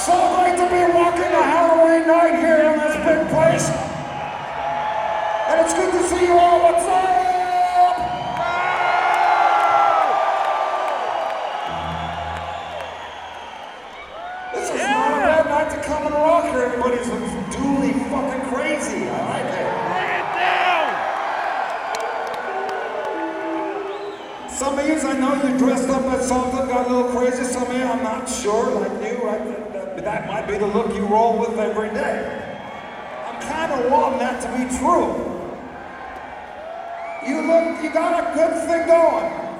So great to be walking a Halloween night here in this big place. And it's good to see you all. What's up? This is not a bad night to come and rock here. Everybody's duly fucking crazy. I like it. Some of you, I know you dressed up as something, got a little crazy. Some of you, I'm not sure, like you, right? That might be the look you roll with every day. I'm kind of wanting that to be true. You got a good thing going.